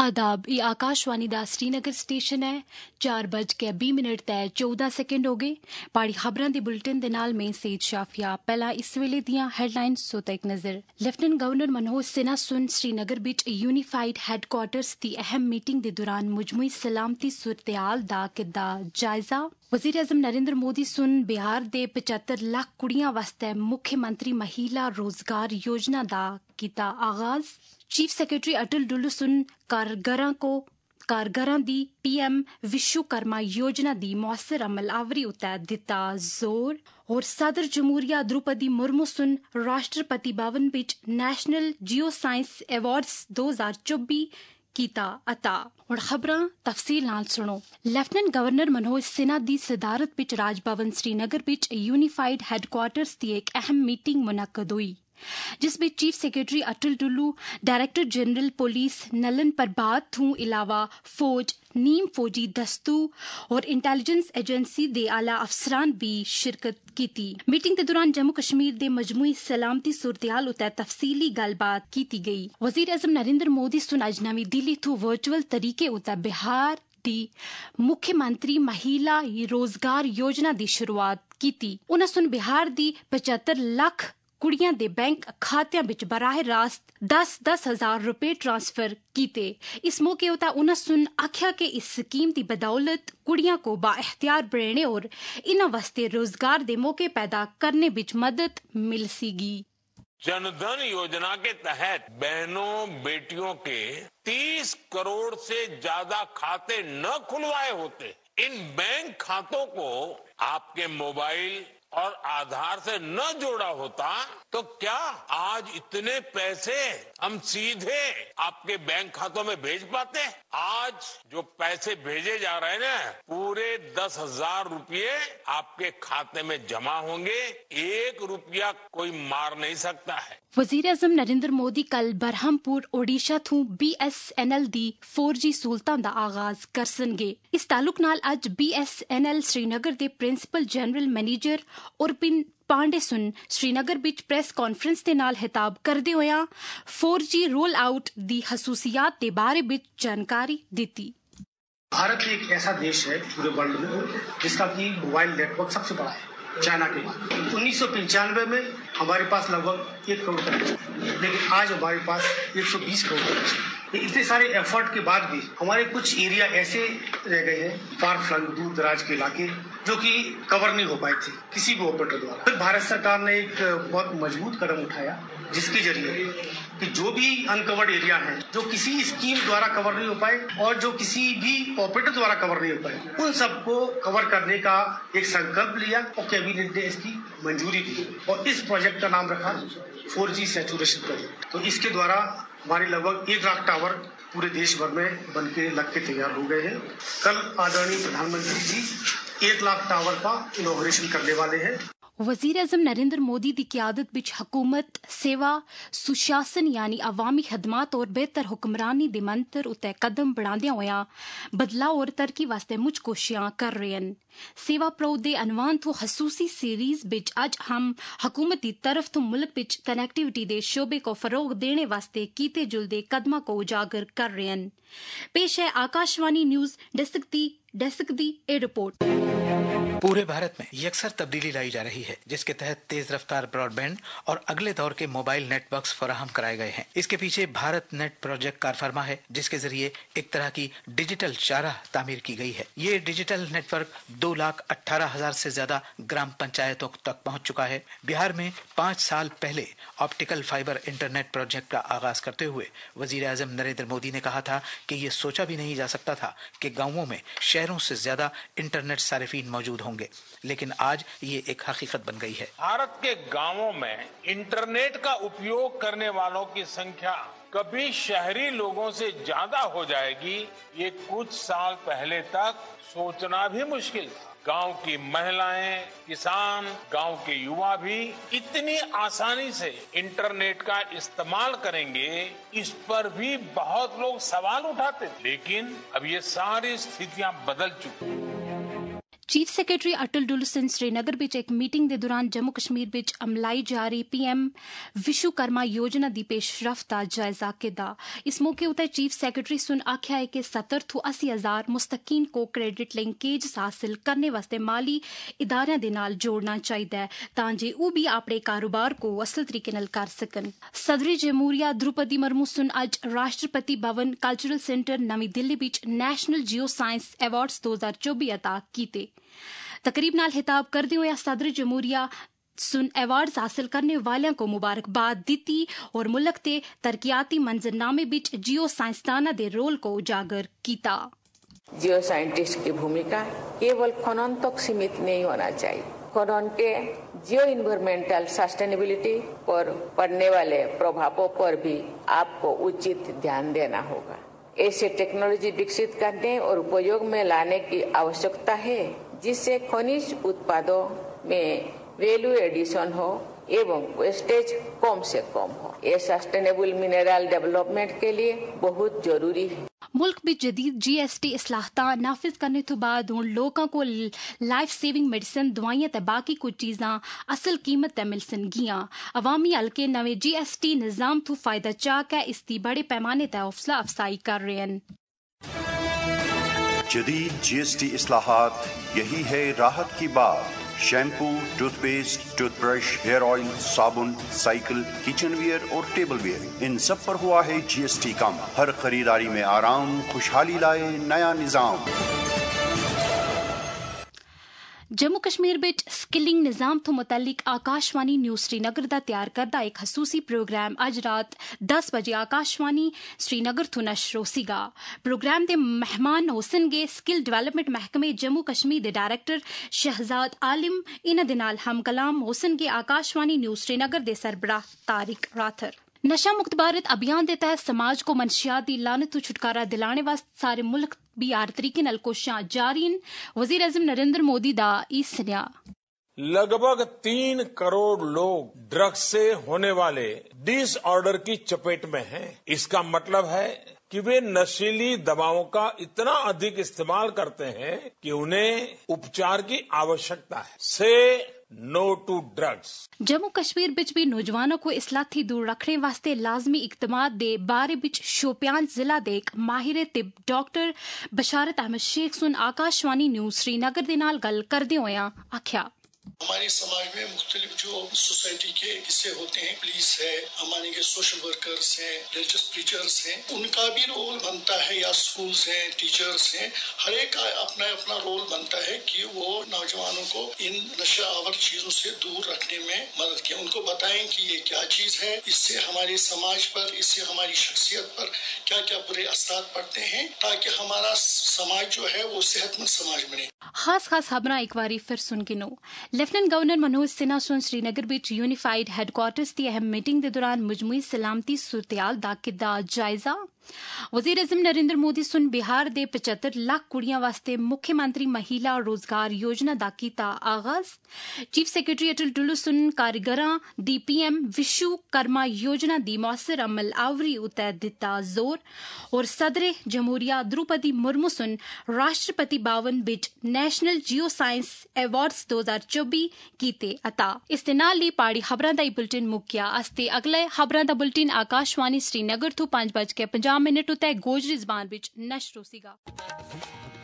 आदाब, ये आकाशवाणी दा श्रीनगर स्टेशन है। 4:20 ते 14 सेकंड हो गए। पाड़ी खबरां दी बुलेटिन दे नाल में सईद शाफिया। पहला इस वेले दियां हेडलाइंस सोता एक नजर। लेफ्टिनेंट गवर्नर मनोज सिन्हा सुन श्रीनगर बिच यूनिफाइड हैडक्वार्टर्स दी अहम मीटिंग दे दौरान मुजमुई सलामती सूरत-ए-हाल दा कीता जायजा। वजीर आजम नरेंद्र मोदी सुन बिहार दे 75 लाख कुड़ियां वास्ते मुख्यमंत्री महिला रोजगार योजना दा कीता आगाज। चीफ सेक्रेटरी अटल डुल्लू सुन कारगरां दी पीएम विश्वकर्मा योजना दी मौसर अमल आवरी उत्ते दिता जोर। और सदर जमहूरिया द्रौपदी मुर्मू सुन राष्ट्रपति भवन बिच नेशनल जियो साइंस अवार्ड्स 2024 कीता अता। और खबरां तफसील नाल सुनो। लेफ्टिनेंट गवर्नर मनोज सिन्हा दी सदारत बिच राजभवन श्रीनगर बिच यूनिफाइड हैडक्वार्टर्स दी एक अहम मीटिंग मुनक्कद हुई, जिस बिच chief secretary Atal Dulloo, director general police Nalin Prabhat थू इलावा फौज, नीम फौजी दस्तू और इंटेलिजेंस एजेंसी दे आला अफसरान भी शिरकत कीती। मीटिंग के दौरान जम्मू कश्मीर दे मजमूई सलामती सूरत-ए-हाल उत्ते तफसीली गलबात कीती गई। वजीर आजम नरेंद्र मोदी सुन अज नवी दिल्ली थू वर्चुअल तरीके उत्ते बिहार दी मुख्यमंत्री महिला रोजगार योजना दी शुरुआत कीती। उन्हां सुन बिहार दी 75 लाख कुड़ियां दे बैंक खात्यां बिच बराह रास्त 10-10 हजार रुपए ट्रांसफर कीते। इस मौके उता उन्हां सुन आख्या कि इस स्कीम दी बदौलत कुड़ियां को बाइख्तियार बनाने और इन्हां वास्ते रोजगार दे मौके पैदा करने बिच मदद मिल सीगी। जनधन योजना के तहत बहनों बेटियों के 30 करोड़ से ज्यादा खाते न खुलवाए होते, इन बैंक खातों को आपके मोबाइल और आधार से न जोड़ा होता तो क्या आज इतने पैसे हम सीधे आपके बैंक खातों में भेज पाते? आज जो पैसे भेजे जा रहे हैं ना, पूरे 10,000 रुपये आपके खाते में जमा होंगे। 1 रुपया कोई मार नहीं सकता है। वजीर आजम नरेंद्र मोदी कल बरहमपुर ओडिशा थू BSNL दी 4G सहूलतां दा आगाज करसनगे। इस ताल्लुक नाल अज BSNL श्रीनगर दे प्रिंसिपल जनरल मैनेजर उर्पिन पांडे सुन श्रीनगर बिच प्रेस कॉन्फ्रेंस दे नाल हिताब करदे होया 4G रोल आउट दी खसूसियात दे बारे बिच जानकारी दिती। भारत एक ऐसा देश है पूरे वर्ल्ड में जिसका की मोबाइल नेटवर्क सबसे बड़ा है चाइना के बाद। 1995 में हमारे पास लगभग 1 करोड़ कनेक्शन, लेकिन आज हमारे पास 120 करोड़ कनेक्शन। इतने सारे एफर्ट के बाद भी हमारे कुछ एरिया ऐसे रह गए हैं, फार फ्लंग दूर दराज के इलाके, जो कि कवर नहीं हो पाए थे किसी भी ऑपरेटर द्वारा। फिर भारत सरकार ने एक बहुत मजबूत कदम उठाया, जिसके जरिए कि जो भी अनकवर्ड एरिया है, जो किसी स्कीम द्वारा कवर नहीं हो पाए और जो किसी भी ऑपरेटर द्वारा कवर नहीं हो पाए, उन सबको कवर करने का एक संकल्प लिया और कैबिनेट ने इसकी मंजूरी दी और इस प्रोजेक्ट का नाम रखा 4G सैचुरेशन प्रोजेक्ट। तो इसके द्वारा हमारे लगभग 1 लाख टावर पूरे देश भर में बनके लग के तैयार हो गए हैं। कल आदरणीय प्रधानमंत्री जी 1 लाख टावर का इनॉग्रेशन करने वाले हैं। वजीर आजम नरेंद्र मोदी की क़यादत बिच हुकूमत सेवा सुशासन यानी अवामी खदमात और बेहतर हुक्मरानी दे मंत्र उत्ते कदम बढ़ांदियां होया बदलाव और तरक्की वास्ते मुझ कोशियां कर रहे हैं। सेवा प्रो दे अनवान तो खसूसी सीरीज बिच अज हम हुकूमत की तरफ तो मुल्क बिच कनेक्टिविटी दे शोबे को फरोग देने वास्ते कीते जुलदे कदमा को उजागर कर रहे हैं। पेश है आकाशवाणी न्यूज डेस्क दी ए रिपोर्ट। पूरे भारत में यकसर तब्दीली लाई जा रही है, जिसके तहत तेज रफ्तार ब्रॉडबैंड और अगले दौर के मोबाइल नेटवर्क फराहम कराए गए हैं। इसके पीछे भारत नेट प्रोजेक्ट कारफरमा है, जिसके जरिए एक तरह की डिजिटल चाराह तामीर की गई है। ये डिजिटल नेटवर्क 2,18,000 से ज्यादा ग्राम पंचायतों तक पहुंच चुका है। बिहार में 5 साल पहले ऑप्टिकल फाइबर इंटरनेट प्रोजेक्ट का आगाज करते हुए वजीर आजम नरेंद्र मोदी ने कहा था कि ये सोचा भी नहीं जा सकता था कि गाँवों में शहरों से ज्यादा इंटरनेट सारिफीन मौजूद होंगे, लेकिन आज ये एक हकीकत बन गई है। भारत के गांवों में इंटरनेट का उपयोग करने वालों की संख्या कभी शहरी लोगों से ज्यादा हो जाएगी, ये कुछ साल पहले तक सोचना भी मुश्किल था। गांव की महिलाएं, किसान, गांव के युवा भी इतनी आसानी से इंटरनेट का इस्तेमाल करेंगे, इस पर भी बहुत लोग सवाल उठाते थे, लेकिन अब ये सारी स्थितियां बदल चुकी हैं। चीफ सैकटरी अटल डुल्लू सिंह श्रीनगर विच एक मीटिंग के दौरान जम्मू कश्मीर विच अमलाई जा रही पीएम विश्वकर्मा योजना की पेशरफ का जायजा कीता। इस मौके उत्ते चीफ सैकटरी सुन आख्या है कि 70 तो 80,000 मुस्तकीन को क्रेडिट लिंकेज हासिल करने वास्ते माली इदारियां दे नाल जोड़ना चाहिए तां जे वो भी अपने कारोबार को असल तरीके नाल कर सकन। सदरी जमहूरिया द्रौपदी मुर्मू सुन अज राष्ट्रपति भवन कल्चरल सेंटर नवी दिल्ली विच नेशनल जियो साइंस अवार्ड्स 2024 अता कीते। तकरीब नाल हिताब करदे होए सदर जमहूरिया सुन अवार्ड हासिल करने वालों को मुबारकबाद दी और मुल्क के तरक्याती मंजरनामे विच जियो साइंसदाना दे रोल को उजागर किया। जियो साइंटिस्ट की भूमिका केवल खनन तक सीमित नहीं होना चाहिए। खनन के जियो इन्वायरमेंटल सस्टेनेबिलिटी पर पड़ने वाले प्रभावों पर भी आपको उचित ध्यान देना होगा। ऐसे टेक्नोलॉजी विकसित करने और उपयोग में लाने की आवश्यकता है जिससे खनिज उत्पादों में वैल्यू एडिशन हो एवं वेस्टेज कम से कम हो। ये सस्टेनेबल मिनरल डेवलपमेंट के लिए बहुत जरूरी है। मुल्क में जदीद GST इस्लाहता नाफिज करने तो बाद हुण लोगों को लाइफ सेविंग मेडिसिन दवाइयां ते बाकी कुछ चीज़ां असल कीमत ते मिल सनगियां। अवामी हल्के नवे GST निज़ाम तो फायदा चाह के इसकी बड़े पैमाने ते हौसला अफजाई कर रहे हैं। जदीद GST इस्लाहात, यही है राहत की बात। Shampoo, toothpaste, toothbrush, hair oil, साबुन, साइकिल, किचन वियर और टेबल वियर, इन सब पर हुआ है GST कम। हर खरीदारी में आराम, खुशहाली लाए नया निजाम। जम्मू कश्मीर विच स्किलिंग निज़ाम तो मुतल्लिक आकाशवाणी न्यूज़ श्रीनगर दा तैयार करदा एक खसूसी प्रोग्राम अज रात 10 बजे आकाशवाणी श्रीनगर तो नशर होसीगा। प्रोग्राम दे मेहमान होसनगे स्किल डेवलपमेंट महकमे जम्मू कश्मीर दे डायरेक्टर शहजाद आलिम। इन्हां दे नाल हम कलाम होसनगे आकाशवाणी न्यूज़ श्रीनगर दे सरबराह तारिक राथर। नशा मुक्त भारत अभियान के तहत समाज को मनशियात की लानत तो छुटकारा दिलाने वास्ते सारे मुल्क भी हर तरीके नाल कोशिशां जारी न। वजीर आज़म नरेंद्र मोदी दा ई सनेहा। लगभग 3 करोड़ लोग ड्रग्स से होने वाले डिसऑर्डर की चपेट में हैं। इसका मतलब है कि वे नशीली दवाओं का इतना अधिक इस्तेमाल करते हैं कि उन्हें उपचार की आवश्यकता है। Say no to drugs. Jammu Kashmir विच भी नौजवानों को इसला थी दूर रखने वास्ते लाजमी इकदामात दे बारे विच शोपियान जिला दे एक माहिर तिब डॉक्टर बशारत अहमद शेख सुन आकाशवाणी न्यूज़ श्रीनगर दे नाल गल करदे होया आख्या। हमारे समाज में मुख्तलिफ जो सोसाइटी के हिस्से होते हैं, पुलिस है, हमारे के सोशल वर्कर्स हैं, रिलीजियस प्रीचर्स हैं, उनका भी रोल बनता है, या स्कूल्स हैं, टीचर्स हैं, हर एक का अपना अपना रोल बनता है कि वो नौजवानों को इन नशा आवर चीजों से दूर रखने में मदद करें। उनको बताएं कि ये क्या चीज है, इससे हमारे समाज पर, इससे हमारी शख्सियत पर क्या क्या बुरे असर पड़ते हैं, ताकि हमारा समाज जो है वो सेहतमंद समाज बने। खास खबरां एक बारी फिर सुन गिनो। लेफ्टिनेंट गवर्नर मनोज सिन्हा सुन श्रीनगर विच यूनिफाइड हैडक्वार्टर्स की अहम मीटिंग के दौरान मजमूई सलामती सूरतयाल दा कीता जायजा। वजीर आज़म नरेंद्र मोदी सुन बिहार दे 75 लाख कुड़ियां वास्ते मुख्यमंत्री महिला रोजगार योजना दा कीता आगाज। चीफ सैकटरी अटल डुल्लू सुन कारीगरां दी पीएम विश्वकर्मा योजना दी मौसर अमल आवरी उते दिता जोर। और सदर जमहूरिया द्रौपदी मुर्मू सुन राष्ट्रपति भवन विच नेशनल जियो साइंस अवार्ड्स 2024 कीते अता। इस दे नाल ही पाड़ी खबरां दा बुलेटिन मुक्किया। अस्ते अगले खबरां दा बुलेटिन आकाशवाणी श्रीनगर तो 5:50 उते गोजरी ज़बान विच नशर होसीगा।